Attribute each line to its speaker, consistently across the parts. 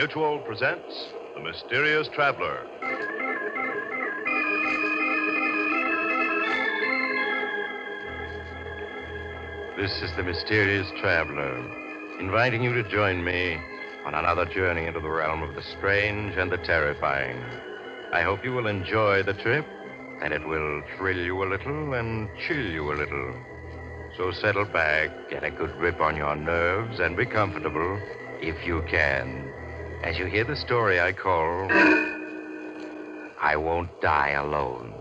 Speaker 1: Mutual presents The Mysterious Traveler.
Speaker 2: This is The Mysterious Traveler, inviting you to join me on another journey into the realm of the strange and the terrifying. I hope you will enjoy the trip, and it will thrill you a little and chill you a little. So settle back, get a good grip on your nerves, and be comfortable, if you can, as you hear the story I call I Won't Die Alone.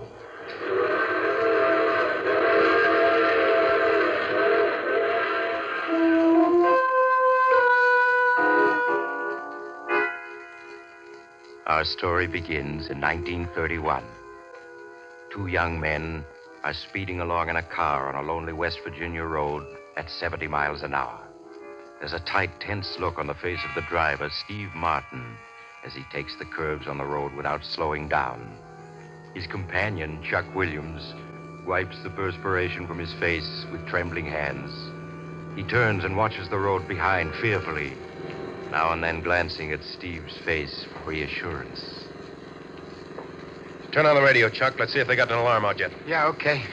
Speaker 2: Our story begins in 1931. Two young men are speeding along in a car on a lonely West Virginia road at 70 miles an hour. There's a tight, tense look on the face of the driver, Steve Martin, as he takes the curves on the road without slowing down. His companion, Chuck Williams, wipes the perspiration from his face with trembling hands. He turns and watches the road behind fearfully, now and then glancing at Steve's face for reassurance.
Speaker 3: Turn on the radio, Chuck. Let's see if they got an alarm out yet.
Speaker 4: Yeah, okay.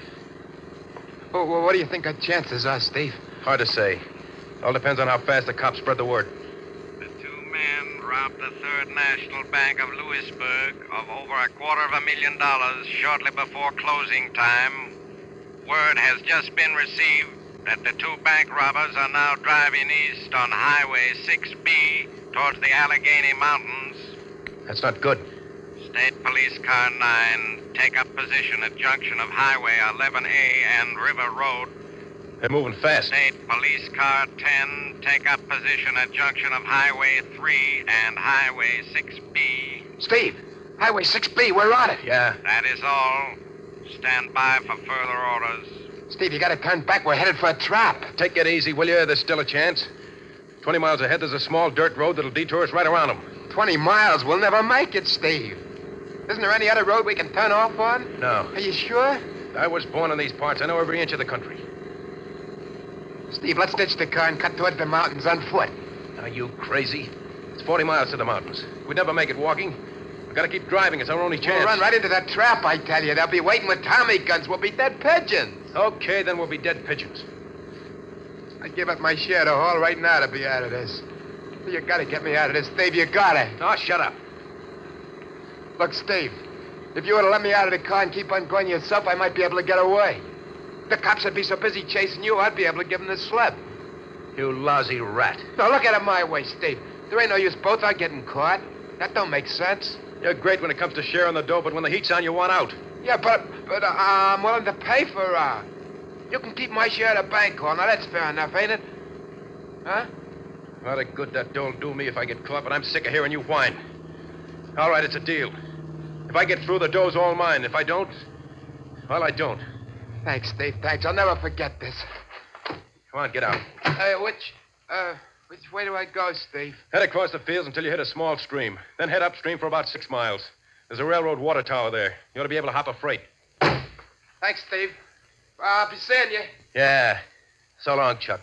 Speaker 4: Well, what do you think our chances are, Steve?
Speaker 3: Hard to say. All depends on how fast the cops spread the word.
Speaker 5: The two men robbed the Third National Bank of Lewisburg of over $250,000 shortly before closing time. Word has just been received that the two bank robbers are now driving east on Highway 6B towards the Allegheny Mountains.
Speaker 3: That's not good.
Speaker 5: State Police Car 9 take up position at junction of Highway 11A and River Road.
Speaker 3: They're moving fast.
Speaker 5: State Police Car 10 take up position at junction of Highway 3 and Highway 6B.
Speaker 4: Steve, Highway 6B, we're on it.
Speaker 3: Yeah.
Speaker 5: That is all. Stand by for further orders.
Speaker 4: Steve, you gotta turn back. We're headed for a trap.
Speaker 3: Take it easy, will you? There's still a chance. 20 miles ahead, there's a small dirt road that'll detour us right around them.
Speaker 4: 20 miles. We'll never make it, Steve. Isn't there any other road we can turn off on?
Speaker 3: No.
Speaker 4: Are you sure?
Speaker 3: I was born in these parts. I know every inch of the country.
Speaker 4: Steve, let's ditch the car and cut towards the mountains on foot.
Speaker 3: Are you crazy? It's 40 miles to the mountains. We'd never make it walking. We've got to keep driving. It's our only chance.
Speaker 4: We'll run right into that trap, I tell you. They'll be waiting with Tommy guns. We'll be dead pigeons.
Speaker 3: Okay, then we'll be dead pigeons.
Speaker 4: I'd give up my share to haul right now to be out of this. You gotta get me out of this, Steve. You gotta.
Speaker 3: Oh, shut up.
Speaker 4: Look, Steve, if you were to let me out of the car and keep on going yourself, I might be able to get away. The cops would be so busy chasing you, I'd be able to give them the slip.
Speaker 3: You lousy rat.
Speaker 4: Now, look at it my way, Steve. There ain't no use both our getting caught. That don't make sense.
Speaker 3: You're great when it comes to sharing the dough, but when the heat's on, you want out.
Speaker 4: Yeah, but I'm willing to pay for you can keep my share of the bank haul. Now, that's fair enough, ain't it? Huh?
Speaker 3: A lot of good that dought'll do me if I get caught, but I'm sick of hearing you whine. All right, it's a deal. If I get through, the dough's all mine. If I don't, well, I don't.
Speaker 4: Thanks, Steve, thanks. I'll never forget this.
Speaker 3: Come on, get out.
Speaker 4: Which way do I go, Steve?
Speaker 3: Head across the fields until you hit a small stream. Then head upstream for about 6 miles. There's a railroad water tower there. You ought to be able to hop a freight.
Speaker 4: Thanks, Steve. I'll be seeing you.
Speaker 3: Yeah. So long, Chuck.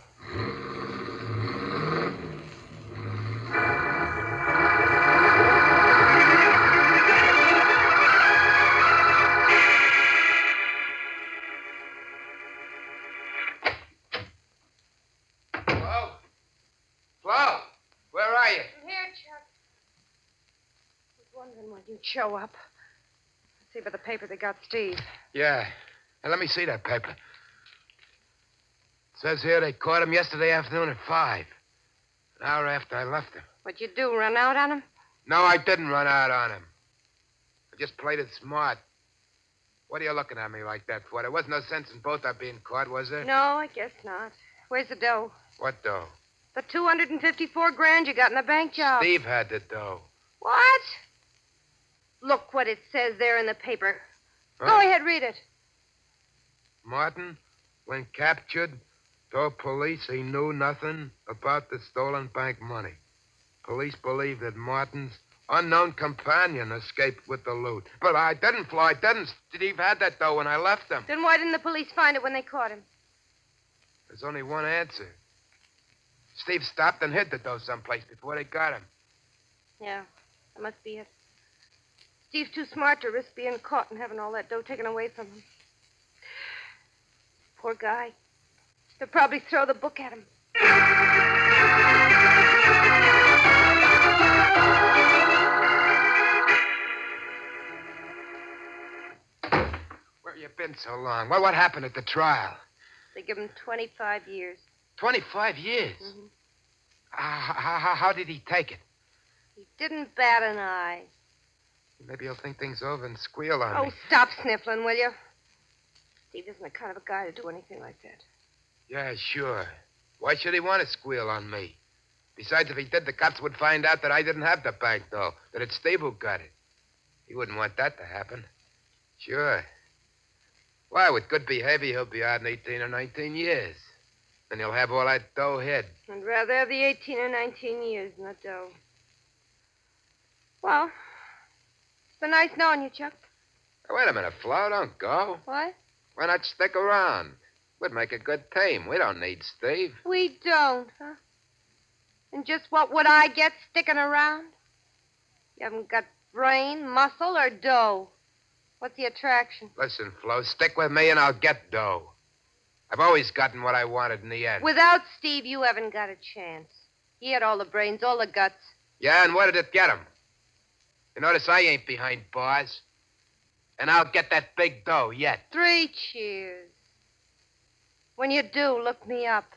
Speaker 4: Flo, where are you?
Speaker 6: I'm here, Chuck. I was wondering when you'd show up. See by the paper they got Steve.
Speaker 4: Yeah. Hey, let me see that paper. It says here they caught him yesterday afternoon at 5. An hour after I left him.
Speaker 6: What'd you do, run out on him?
Speaker 4: No, I didn't run out on him. I just played it smart. What are you looking at me like that for? There wasn't no sense in both our being caught, was there?
Speaker 6: No, I guess not. Where's the dough?
Speaker 4: What dough?
Speaker 6: The $254,000 you got in the bank job.
Speaker 4: Steve had the dough.
Speaker 6: What? Look what it says there in the paper.
Speaker 4: Huh?
Speaker 6: Go ahead, read it.
Speaker 4: Martin, when captured, told police he knew nothing about the stolen bank money. Police believe that Martin's unknown companion escaped with the loot. But I didn't, Flo. I didn't. Steve had that dough when I left him.
Speaker 6: Then why didn't the police find it when they caught him?
Speaker 4: There's only one answer. Steve stopped and hid the dough someplace before they got him.
Speaker 6: Yeah, that must be it. Steve's too smart to risk being caught and having all that dough taken away from him. Poor guy. They'll probably throw the book at him.
Speaker 4: Where you been so long? What happened at the trial?
Speaker 6: They give him 25 years.
Speaker 4: 25 years?
Speaker 6: Mm-hmm.
Speaker 4: How did he take it?
Speaker 6: He didn't bat an eye.
Speaker 4: Maybe he'll think things over and squeal on
Speaker 6: Oh,
Speaker 4: me.
Speaker 6: stop sniffling, will you? Steve isn't the kind of a guy to do anything like that.
Speaker 4: Yeah, sure. Why should he want to squeal on me? Besides, if he did, the cops would find out that I didn't have the bank, though. That it's Steve who got it. He wouldn't want that to happen. Sure. Why, with good behavior, he'll be out in 18 or 19 years. Then he'll have all that dough hid.
Speaker 6: I'd rather have the 18 or 19 years than the dough. Well, it's been nice knowing you, Chuck.
Speaker 4: Now, wait a minute, Flo. Don't go.
Speaker 6: What?
Speaker 4: Why not stick around? We'd make a good team. We don't need Steve.
Speaker 6: We don't, huh? And just what would I get sticking around? You haven't got brain, muscle, or dough. What's the attraction?
Speaker 4: Listen, Flo, stick with me and I'll get dough. I've always gotten what I wanted in the end.
Speaker 6: Without Steve, you haven't got a chance. He had all the brains, all the guts.
Speaker 4: Yeah, and what did it get him? You notice I ain't behind bars. And I'll get that big dough yet.
Speaker 6: 3 cheers. When you do, look me up.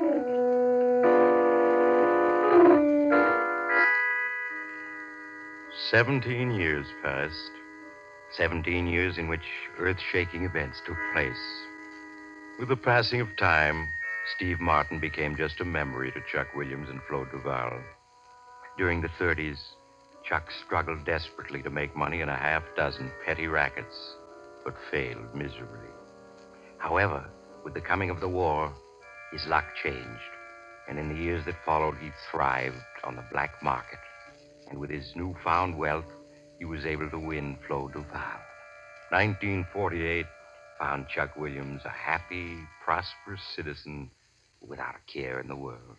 Speaker 2: 17 years passed. 17 years in which earth-shaking events took place. With the passing of time, Steve Martin became just a memory to Chuck Williams and Flo Duval. During the 30s, Chuck struggled desperately to make money in a half-dozen petty rackets, but failed miserably. However, with the coming of the war, his luck changed, and in the years that followed, he thrived on the black market. And with his newfound wealth, he was able to win Flo Duval. 1948 found Chuck Williams a happy, prosperous citizen without a care in the world.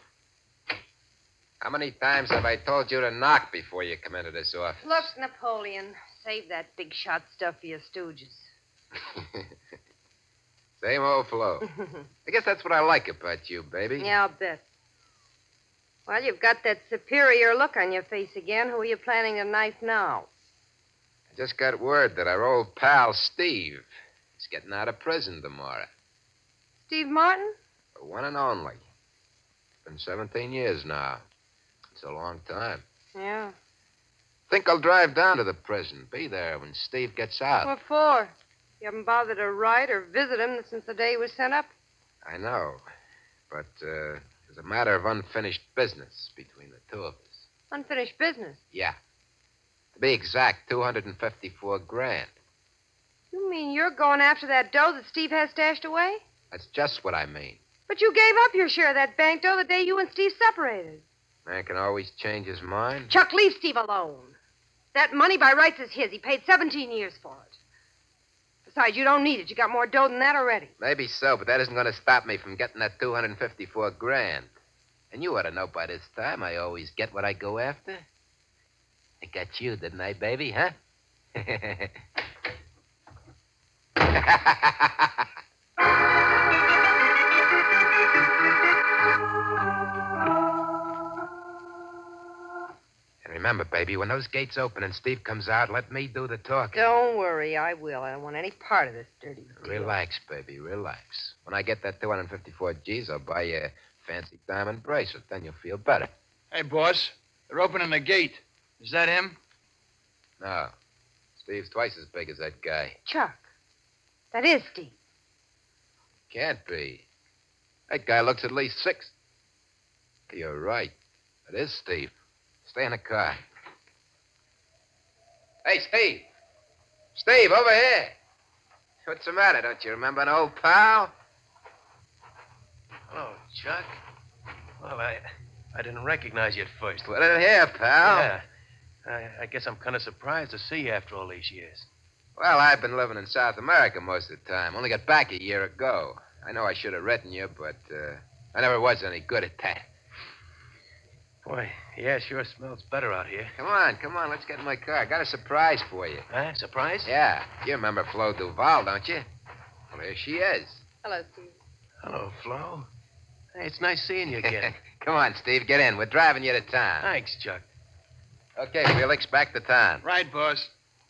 Speaker 4: How many times have I told you to knock before you come into this office?
Speaker 6: Look, Napoleon, save that big shot stuff for your stooges.
Speaker 4: Same old Flo. I guess that's what I like about you, baby.
Speaker 6: Yeah, I'll bet. Well, you've got that superior look on your face again. Who are you planning to knife now?
Speaker 4: I just got word that our old pal, Steve, is getting out of prison tomorrow.
Speaker 6: Steve Martin?
Speaker 4: The one and only. It's been 17 years now. It's a long time.
Speaker 6: Yeah.
Speaker 4: Think I'll drive down to the prison, be there when Steve gets out.
Speaker 6: What for? You haven't bothered to write or visit him since the day he was sent up?
Speaker 4: I know. But there's a matter of unfinished business between the two of us.
Speaker 6: Unfinished business?
Speaker 4: Yeah. To be exact, $254,000.
Speaker 6: You mean you're going after that dough that Steve has stashed away?
Speaker 4: That's just what I mean.
Speaker 6: But you gave up your share of that bank dough the day you and Steve separated.
Speaker 4: Man can always change his mind.
Speaker 6: Chuck, leave Steve alone. That money by rights is his. He paid 17 years for it. Besides, you don't need it. You got more dough than that already.
Speaker 4: Maybe so, but that isn't going to stop me from getting that $254,000. And you ought to know by this time I always get what I go after. I got you, didn't I, baby, huh? And remember, baby, when those gates open and Steve comes out, let me do the talking.
Speaker 6: Don't worry, I will. I don't want any part of this dirty deal.
Speaker 4: Relax, baby, relax. When I get that 254 G's, I'll buy you a fancy diamond bracelet. Then you'll feel better.
Speaker 7: Hey, boss. They're opening the gate. Is that him?
Speaker 4: No. Steve's twice as big as that guy.
Speaker 6: Chuck, that is Steve.
Speaker 4: Can't be. That guy looks at least 6. You're right. It is Steve. Stay in the car. Hey, Steve. Steve, over here. What's the matter? Don't you remember an old pal?
Speaker 3: Oh, Chuck. Well, I didn't recognize you at first.
Speaker 4: Put it here, pal.
Speaker 3: Yeah. I guess I'm kind of surprised to see you after all these years.
Speaker 4: Well, I've been living in South America most of the time. Only got back a year ago. I know I should have written you, but I never was any good at that.
Speaker 3: Boy, yeah, sure smells better out here.
Speaker 4: Come on. Let's get in my car. I got a surprise for you.
Speaker 3: Huh? Surprise?
Speaker 4: Yeah. You remember Flo Duval, don't you? Well, there she is.
Speaker 6: Hello, Steve.
Speaker 3: Hello, Flo. Hey, it's nice seeing you again.
Speaker 4: Come on, Steve. Get in. We're driving you to town.
Speaker 3: Thanks, Chuck.
Speaker 4: Okay, Felix, back to town.
Speaker 7: Right, boss.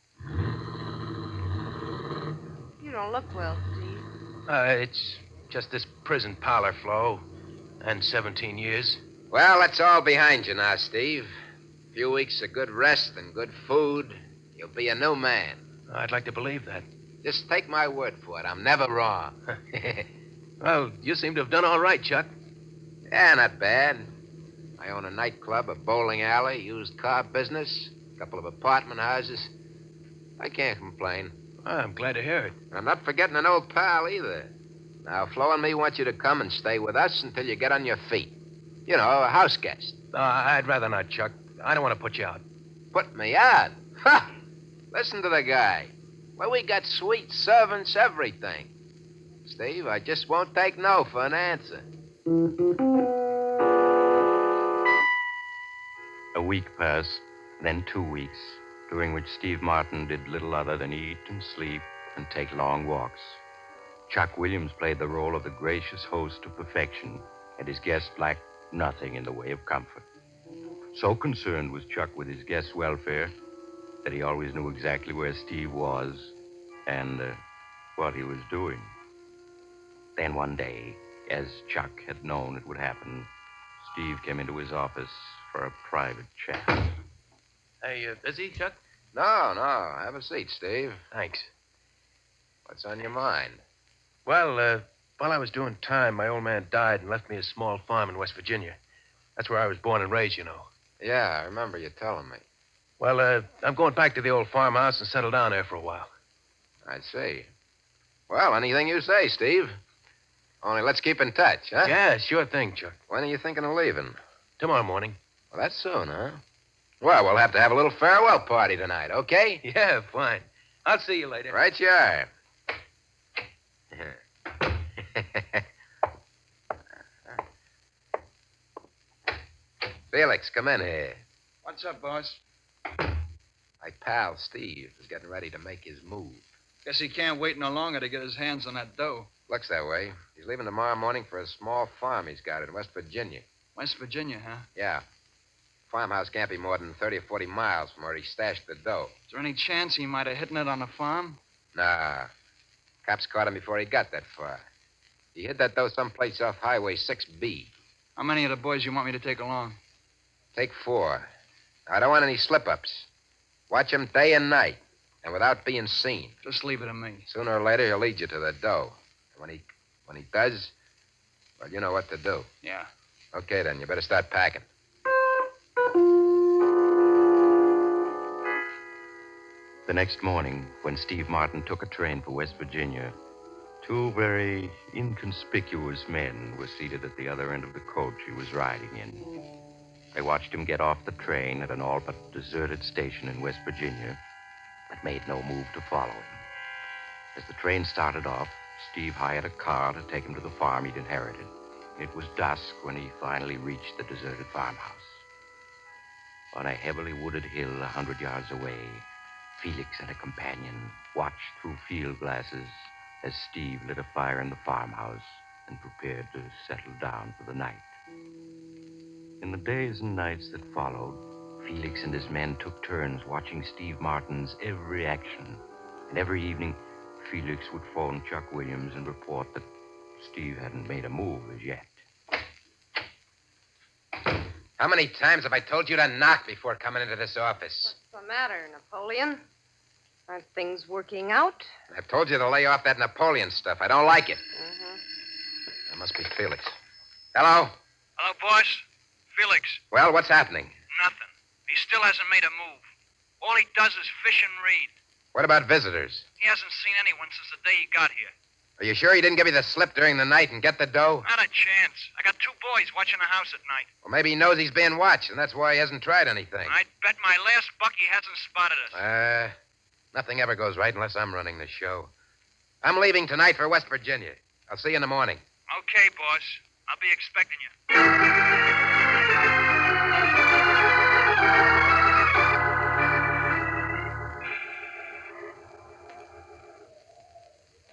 Speaker 6: You don't look well, Steve.
Speaker 3: It's just this prison parlor, Flo. And 17 years.
Speaker 4: Well, that's all behind you now, Steve. A few weeks of good rest and good food. You'll be a new man.
Speaker 3: I'd like to believe that.
Speaker 4: Just take my word for it. I'm never wrong.
Speaker 3: Well, you seem to have done all right, Chuck.
Speaker 4: Yeah, not bad. I own a nightclub, a bowling alley, used car business, a couple of apartment houses. I can't complain.
Speaker 3: I'm glad to hear it.
Speaker 4: I'm not forgetting an old pal either. Now, Flo and me want you to come and stay with us until you get on your feet. You know, a house guest.
Speaker 3: I'd rather not, Chuck. I don't want to put you out.
Speaker 4: Put me out? Ha! Listen to the guy. Well, we got suite servants, everything. Steve, I just won't take no for an answer.
Speaker 2: A week passed, then 2 weeks, during which Steve Martin did little other than eat and sleep and take long walks. Chuck Williams played the role of the gracious host to perfection, and his guests lacked nothing in the way of comfort. So concerned was Chuck with his guests' welfare that he always knew exactly where Steve was and what he was doing. Then one day, as Chuck had known it would happen, Steve came into his office for a private chat.
Speaker 3: Hey, busy, Chuck?
Speaker 4: No. Have a seat, Steve.
Speaker 3: Thanks.
Speaker 4: What's on your mind?
Speaker 3: Well, while I was doing time, my old man died and left me a small farm in West Virginia. That's where I was born and raised, you know.
Speaker 4: Yeah, I remember you telling me.
Speaker 3: Well, I'm going back to the old farmhouse and settle down there for a while.
Speaker 4: I see. Well, anything you say, Steve. Only let's keep in touch, huh?
Speaker 3: Yeah, sure thing, Chuck.
Speaker 4: When are you thinking of leaving?
Speaker 3: Tomorrow morning.
Speaker 4: Well, that's soon, huh? Well, we'll have to have a little farewell party tonight, okay?
Speaker 3: Yeah, fine. I'll see you later.
Speaker 4: Right you are. Felix, come in here.
Speaker 7: What's up, boss?
Speaker 4: My pal, Steve, is getting ready to make his move.
Speaker 7: Guess he can't wait no longer to get his hands on that dough.
Speaker 4: Looks that way. He's leaving tomorrow morning for a small farm he's got in West Virginia.
Speaker 7: West Virginia, huh?
Speaker 4: Yeah. Farmhouse can't be more than 30 or 40 miles from where he stashed the dough.
Speaker 7: Is there any chance he might have hidden it on the farm?
Speaker 4: Nah. Cops caught him before he got that far. He hid that dough someplace off Highway 6B.
Speaker 7: How many of the boys you want me to take along?
Speaker 4: Take 4. I don't want any slip-ups. Watch him day and night, and without being seen.
Speaker 7: Just leave it to me.
Speaker 4: Sooner or later, he'll lead you to the dough. And when he does, well, you know what to do.
Speaker 7: Yeah.
Speaker 4: Okay, then. You better start packing.
Speaker 2: The next morning, when Steve Martin took a train for West Virginia, 2 very inconspicuous men were seated at the other end of the coach he was riding in. They watched him get off the train at an all but deserted station in West Virginia, but made no move to follow him. As the train started off, Steve hired a car to take him to the farm he'd inherited. It was dusk when he finally reached the deserted farmhouse. On a heavily wooded hill 100 yards away, Felix and a companion watched through field glasses as Steve lit a fire in the farmhouse and prepared to settle down for the night. In the days and nights that followed, Felix and his men took turns watching Steve Martin's every action. And every evening, Felix would phone Chuck Williams and report that Steve hadn't made a move as yet.
Speaker 4: How many times have I told you to knock before coming into this office?
Speaker 6: What's the matter, Napoleon? Aren't things working out?
Speaker 4: I've told you to lay off that Napoleon stuff. I don't like it.
Speaker 6: Mm-hmm.
Speaker 4: That must be Felix. Hello?
Speaker 5: Hello, boss. Felix.
Speaker 4: Well, what's happening?
Speaker 5: Nothing. He still hasn't made a move. All he does is fish and read.
Speaker 4: What about visitors?
Speaker 5: He hasn't seen anyone since the day he got here.
Speaker 4: Are you sure he didn't give you the slip during the night and get the dough?
Speaker 5: Not a chance. I got 2 boys watching the house at night.
Speaker 4: Well, maybe he knows he's being watched, and that's why he hasn't tried anything.
Speaker 5: I'd bet my last buck he hasn't spotted us.
Speaker 4: Nothing ever goes right unless I'm running the show. I'm leaving tonight for West Virginia. I'll see you in the morning.
Speaker 5: Okay, boss. I'll be expecting you.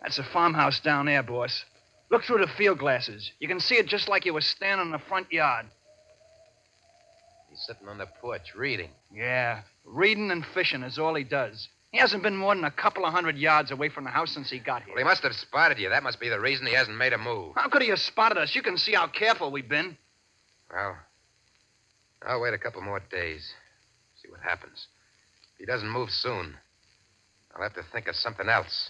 Speaker 7: That's a farmhouse down there, boss. Look through the field glasses. You can see it just like you were standing in the front yard.
Speaker 3: He's sitting on the porch reading.
Speaker 7: Yeah, reading and fishing is all he does. He hasn't been more than a couple of 100 yards away from the house since he got here.
Speaker 3: Well, he must have spotted you. That must be the reason he hasn't made a move.
Speaker 7: How could he have spotted us? You can see how careful we've been.
Speaker 3: Well, I'll wait a couple more days. See what happens. If he doesn't move soon, I'll have to think of something else.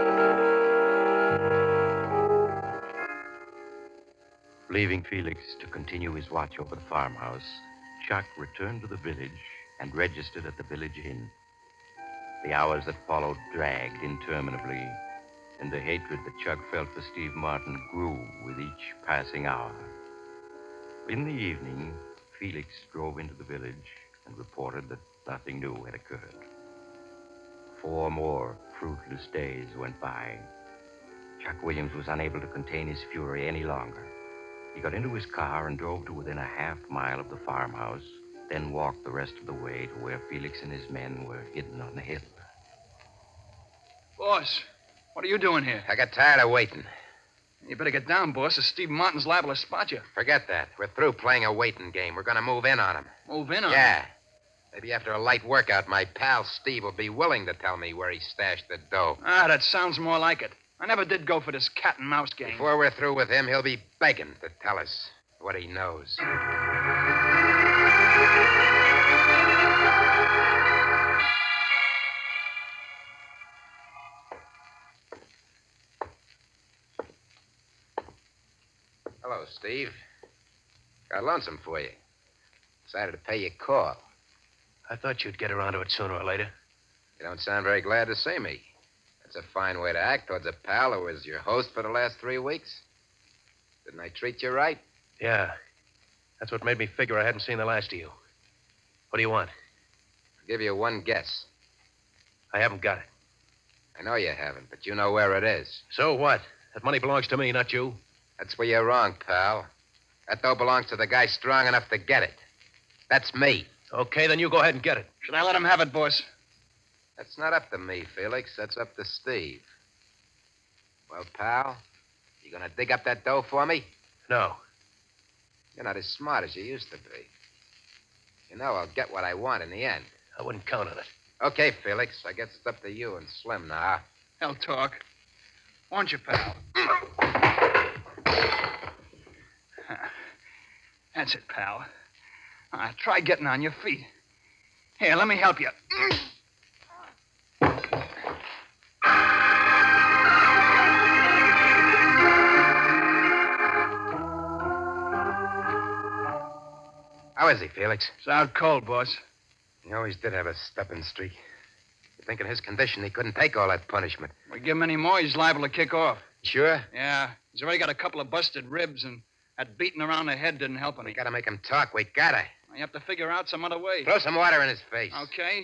Speaker 2: Leaving Felix to continue his watch over the farmhouse, Chuck returned to the village and registered at the village inn. The hours that followed dragged interminably, and the hatred that Chuck felt for Steve Martin grew with each passing hour. In the evening, Felix drove into the village and reported that nothing new had occurred. 4 more fruitless days went by. Chuck Williams was unable to contain his fury any longer. He got into his car and drove to within a half-mile of the farmhouse, then walked the rest of the way to where Felix and his men were hidden on the hill.
Speaker 7: Boss, what are you doing here?
Speaker 3: I got tired of waiting.
Speaker 7: You better get down, boss, or Steve Martin's liable to spot you.
Speaker 3: Forget that. We're through playing a waiting game. We're going to move in on him.
Speaker 7: Move in on him?
Speaker 3: Yeah. Maybe after a light workout, my pal Steve will be willing to tell me where he stashed the dough.
Speaker 7: Ah, that sounds more like it. I never did go for this cat and mouse game.
Speaker 3: Before we're through with him, he'll be begging to tell us what he knows. Hello, Steve. Got lonesome for you. Decided to pay you a call.
Speaker 8: I thought you'd get around to it sooner or later.
Speaker 3: You don't sound very glad to see me. That's a fine way to act towards a pal who was your host for the last 3 weeks. Didn't I treat you right?
Speaker 8: Yeah. That's what made me figure I hadn't seen the last of you. What do you want?
Speaker 3: I'll give you one guess.
Speaker 8: I haven't got it.
Speaker 3: I know you haven't, but you know where it is.
Speaker 8: So what? That money belongs to me, not you.
Speaker 3: That's where you're wrong, pal. That dough belongs to the guy strong enough to get it. That's me.
Speaker 8: Okay, then you go ahead and get it.
Speaker 7: Should I let him have it, boss?
Speaker 3: That's not up to me, Felix. That's up to Steve. Well, pal, you gonna dig up that dough for me?
Speaker 8: No.
Speaker 3: You're not as smart as you used to be. You know I'll get what I want in the end.
Speaker 8: I wouldn't count on it.
Speaker 3: Okay, Felix. I guess it's up to you and Slim now.
Speaker 7: Hell talk. Won't you, pal? That's it, pal. Try getting on your feet. Here, let me help you.
Speaker 3: How is he, Felix?
Speaker 7: It's out cold, boss.
Speaker 3: He always did have a stepping streak. You think in his condition he couldn't take all that punishment?
Speaker 7: We give him any more, he's liable to kick off.
Speaker 3: Sure?
Speaker 7: Yeah, he's already got a couple of busted ribs, and that beating around the head didn't help any.
Speaker 3: We gotta make him talk. We gotta.
Speaker 7: You have to figure out some other way.
Speaker 3: Throw some water in his face.
Speaker 7: Okay.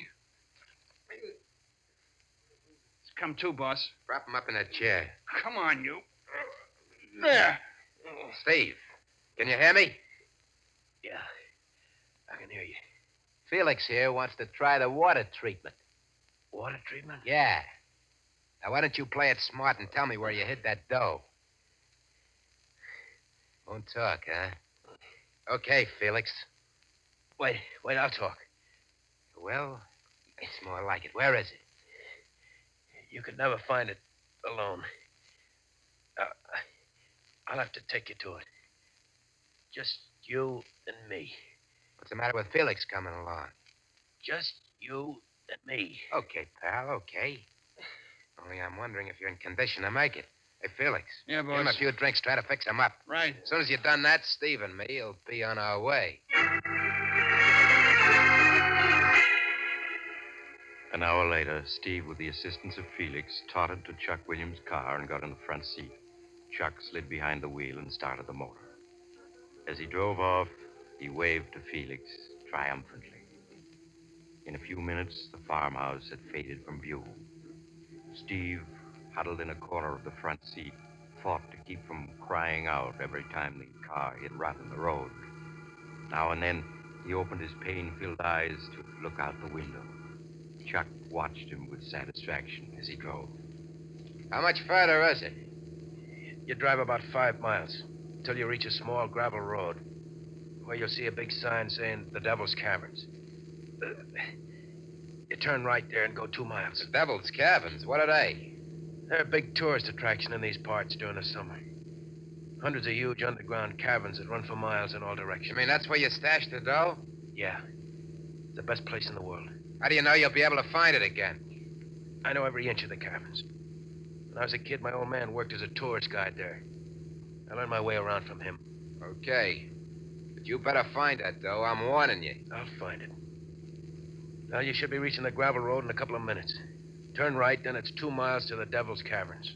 Speaker 7: Come to, boss.
Speaker 3: Prop him up in a chair.
Speaker 7: Come on, you. There.
Speaker 3: Steve, can you hear me?
Speaker 8: Yeah. I can hear you.
Speaker 3: Felix here wants to try the water treatment.
Speaker 8: Water treatment?
Speaker 3: Yeah. Now, why don't you play it smart and tell me where you hid that dough? Won't talk, huh? Okay, Felix.
Speaker 8: Wait, I'll talk.
Speaker 3: Well, it's more like it. Where is it?
Speaker 8: You could never find it alone. I'll have to take you to it. Just you and me.
Speaker 3: What's the matter with Felix coming along?
Speaker 8: Just you and me.
Speaker 3: Okay, pal, okay. Only I'm wondering if you're in condition to make it. Hey, Felix.
Speaker 7: Yeah,
Speaker 3: Give him
Speaker 7: boss.
Speaker 3: a few drinks, try to fix him up.
Speaker 7: Right.
Speaker 3: As soon as you've done that, Steve and me will be on our way.
Speaker 2: An hour later, Steve, with the assistance of Felix, tottered to Chuck Williams' car and got in the front seat. Chuck slid behind the wheel and started the motor. As he drove off, he waved to Felix triumphantly. In a few minutes, the farmhouse had faded from view. Steve, huddled in a corner of the front seat, fought to keep from crying out every time the car hit rut in the road. Now and then, he opened his pain-filled eyes to look out the window. Chuck watched him with satisfaction as he drove.
Speaker 4: How much further is it?
Speaker 3: You drive about 5 miles until you reach a small gravel road where you'll see a big sign saying the Devil's Caverns. You turn right there and go 2 miles.
Speaker 4: The Devil's Caverns? What are they?
Speaker 3: They're a big tourist attraction in these parts during the summer. Hundreds of huge underground caverns that run for miles in all directions.
Speaker 4: You mean that's where you stashed the dough?
Speaker 3: Yeah. The best place in the world.
Speaker 4: How do you know you'll be able to find it again?
Speaker 3: I know every inch of the caverns. When I was a kid, my old man worked as a tourist guide there. I learned my way around from him.
Speaker 4: Okay. But you better find that dough. I'm warning you.
Speaker 3: I'll find it. Now, you should be reaching the gravel road in a couple of minutes. Turn right, then it's 2 miles to the Devil's Caverns.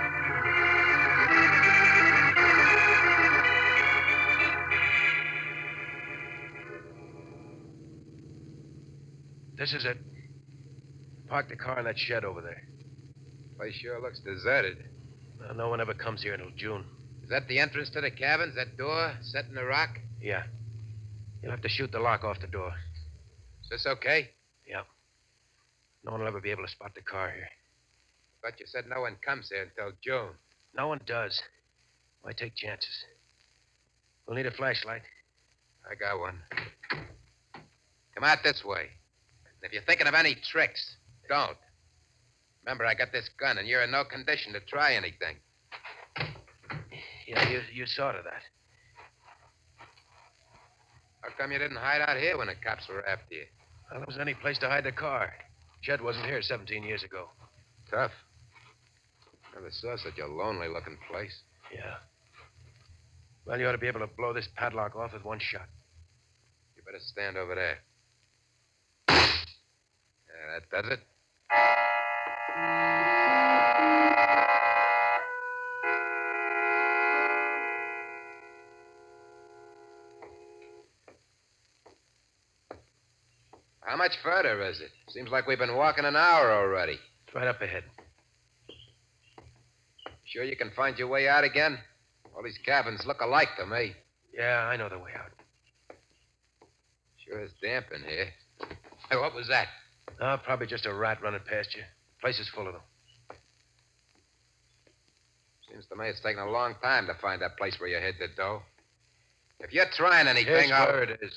Speaker 3: This is it. Park the car in that shed over there.
Speaker 4: Place sure looks deserted.
Speaker 3: Well, no one ever comes here until June.
Speaker 4: Is that the entrance to the caverns, that door set in the rock?
Speaker 3: Yeah. You'll have to shoot the lock off the door.
Speaker 4: Is this okay?
Speaker 3: Yeah. No one will ever be able to spot the car here.
Speaker 4: But you said no one comes here until June.
Speaker 3: No one does. Why take chances? We'll need a flashlight.
Speaker 4: I got one. Come out this way. And if you're thinking of any tricks, don't. Remember, I got this gun, and you're in no condition to try anything.
Speaker 3: Yeah, you saw to that.
Speaker 4: How come you didn't hide out here when the cops were after you?
Speaker 3: Well, there wasn't any place to hide the car. Shed wasn't here 17 years ago.
Speaker 4: Tough. Never saw such a lonely-looking place.
Speaker 3: Yeah. Well, you ought to be able to blow this padlock off with one shot.
Speaker 4: You better stand over there. Yeah, that does it. How much further is it? Seems like we've been walking an hour already.
Speaker 3: It's right up ahead.
Speaker 4: Sure you can find your way out again? All these cabins look alike to me.
Speaker 3: Yeah, I know the way out.
Speaker 4: Sure is damp in here. Hey, what was that?
Speaker 3: Oh, probably just a rat running past you. Place is full of them.
Speaker 4: Seems to me it's taken a long time to find that place where you hid the dough. If you're trying anything,
Speaker 3: Here's
Speaker 4: I'll...
Speaker 3: where it is.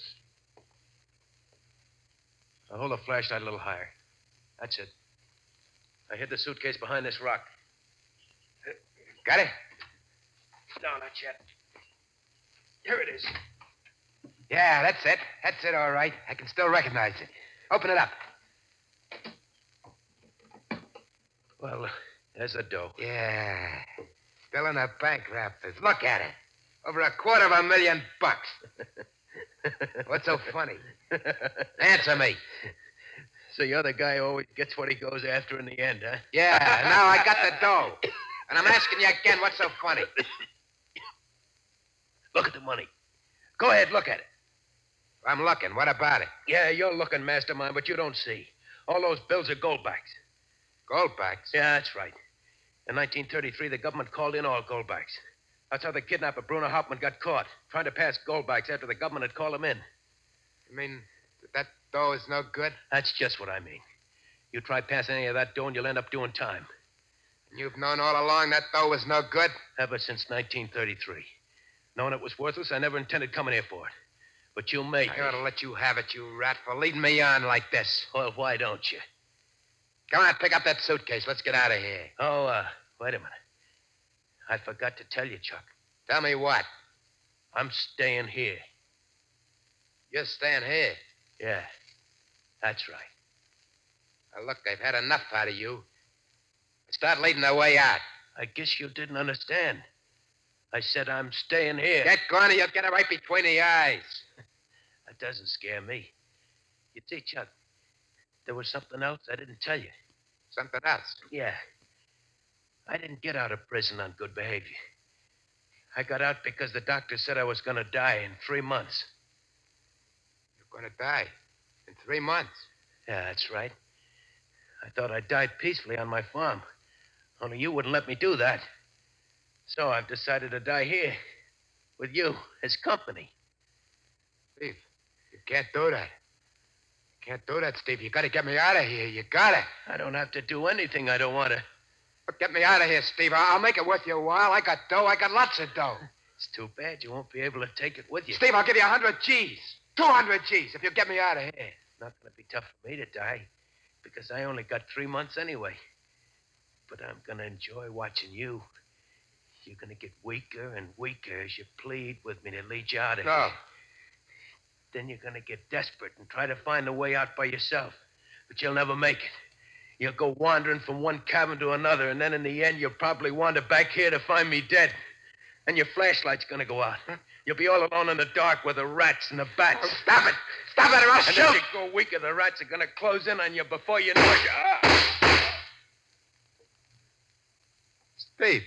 Speaker 3: I'll hold the flashlight a little higher. That's it. I hid the suitcase behind this rock.
Speaker 4: Got it?
Speaker 3: No, not yet. Here it is.
Speaker 4: Yeah, that's it. That's it, all right. I can still recognize it. Open it up.
Speaker 3: Well, there's the dough.
Speaker 4: Yeah. Still in the bank rafters. Look at it. Over $250,000. What's so funny? Answer me.
Speaker 3: So you're the guy who always gets what he goes after in the end, huh?
Speaker 4: Yeah, now I got the dough. And I'm asking you again, what's so funny?
Speaker 3: Look at the money. Go ahead, look at it.
Speaker 4: I'm looking. What about it?
Speaker 3: Yeah, you're looking, mastermind, but you don't see. All those bills are goldbacks.
Speaker 4: Goldbacks?
Speaker 3: Yeah, that's right. In 1933, the government called in all goldbacks. That's how the kidnapper Bruno Hauptmann got caught, trying to pass goldbacks after the government had called him in.
Speaker 4: You mean that dough is no good?
Speaker 3: That's just what I mean. You try passing any of that dough and you'll end up doing time.
Speaker 4: And you've known all along that dough was no good?
Speaker 3: Ever since 1933. Knowing it was worthless, I never intended coming here for it. But you made me.
Speaker 4: I ought to let you have it, you rat, for leading me on like this.
Speaker 3: Well, why don't you?
Speaker 4: Come on, pick up that suitcase. Let's get out of here.
Speaker 3: Oh, wait a minute. I forgot to tell you, Chuck.
Speaker 4: Tell me what?
Speaker 3: I'm staying here.
Speaker 4: You're staying here.
Speaker 3: Yeah, that's right.
Speaker 4: Now, look, I've had enough out of you. Start leading the way out.
Speaker 3: I guess you didn't understand. I said I'm staying here.
Speaker 4: Get going or you'll get it right between the eyes.
Speaker 3: That doesn't scare me. You see, Chuck, there was something else I didn't tell you.
Speaker 4: Something else?
Speaker 3: Yeah. I didn't get out of prison on good behavior. I got out because the doctor said I was going to die in 3 months.
Speaker 4: You're going to die in 3 months?
Speaker 3: Yeah, that's right. I thought I died peacefully on my farm. Only you wouldn't let me do that. So I've decided to die here. With you as company.
Speaker 4: Steve, you can't do that. You can't do that, Steve. You got to get me out of here. You got to.
Speaker 3: I don't have to do anything I don't want to.
Speaker 4: But get me out of here, Steve. I'll make it worth your while. I got dough. I got lots of dough.
Speaker 3: It's too bad you won't be able to take it with you.
Speaker 4: Steve, I'll give you 100 G's. 200 G's if you get me out of here.
Speaker 3: It's not going to be tough for me to die, because I only got 3 months anyway. But I'm going to enjoy watching you. You're going to get weaker and weaker as you plead with me to lead you out of
Speaker 4: No.
Speaker 3: here. Then you're going to get desperate and try to find a way out by yourself. But you'll never make it. You'll go wandering from one cabin to another, and then in the end, you'll probably wander back here to find me dead. And your flashlight's going to go out. You'll be all alone in the dark with the rats and the bats.
Speaker 4: Oh, stop it. Stop it or I'll
Speaker 3: And
Speaker 4: shoot.
Speaker 3: as you go weaker, the rats are going to close in on you before you know it.
Speaker 4: Steve.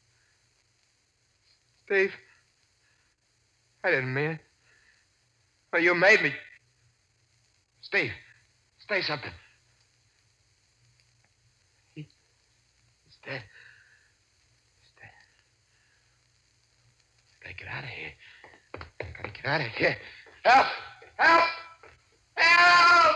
Speaker 4: Steve. I didn't mean it. Well, you made me. Steve, say something. He's dead. He's dead. I gotta get out of here. I gotta get out of here. Help! Help! Help!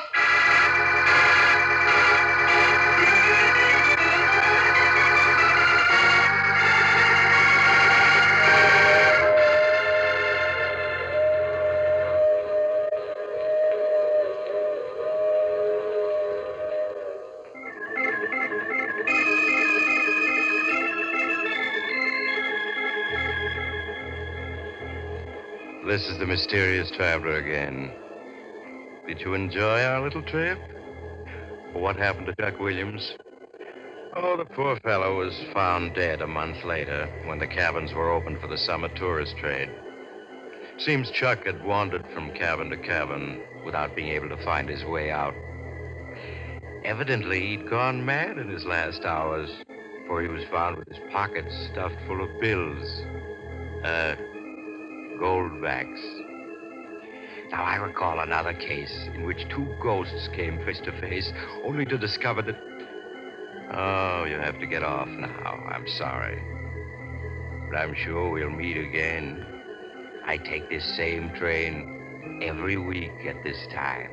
Speaker 2: This is the mysterious traveler again. Did you enjoy our little trip? What happened to Chuck Williams? Oh, the poor fellow was found dead a month later when the cabins were open for the summer tourist trade. Seems Chuck had wandered from cabin to cabin without being able to find his way out. Evidently, he'd gone mad in his last hours, for he was found with his pockets stuffed full of bills. Goldbacks. Now, I recall another case in which two ghosts came face to face, only to discover that... Oh, you have to get off now. I'm sorry. But I'm sure we'll meet again. I take this same train every week at this time.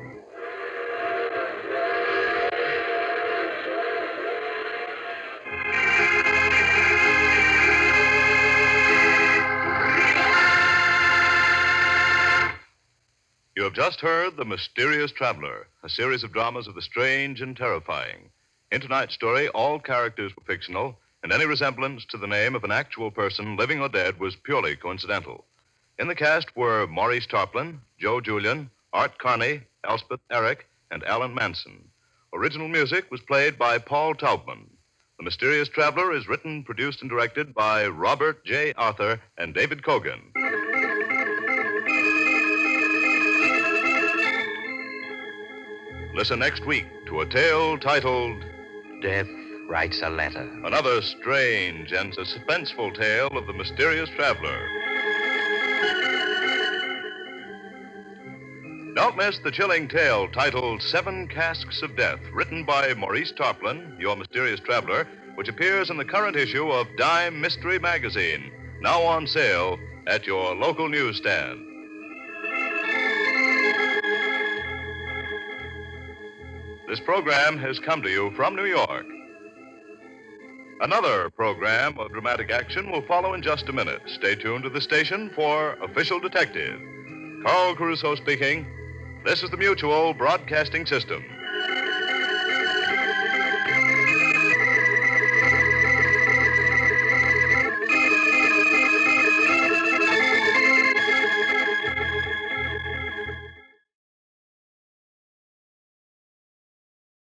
Speaker 1: You have just heard The Mysterious Traveler, a series of dramas of the strange and terrifying. In tonight's story, all characters were fictional, and any resemblance to the name of an actual person, living or dead, was purely coincidental. In the cast were Maurice Tarplin, Joe Julian, Art Carney, Elspeth Eric, and Alan Manson. Original music was played by Paul Taubman. The Mysterious Traveler is written, produced, and directed by Robert J. Arthur and David Cogan. Listen next week to a tale titled
Speaker 2: Death Writes a Letter.
Speaker 1: Another Strange and Suspenseful Tale of the Mysterious Traveler. Don't miss the chilling tale titled 7 Casks of Death, written by Maurice Tarplin, your mysterious traveler, which appears in the current issue of Dime Mystery Magazine, now on sale at your local newsstand. This program has come to you from New York. Another program of dramatic action will follow in just a minute. Stay tuned to the station for Official Detective. Carl Caruso speaking. This is the Mutual Broadcasting System.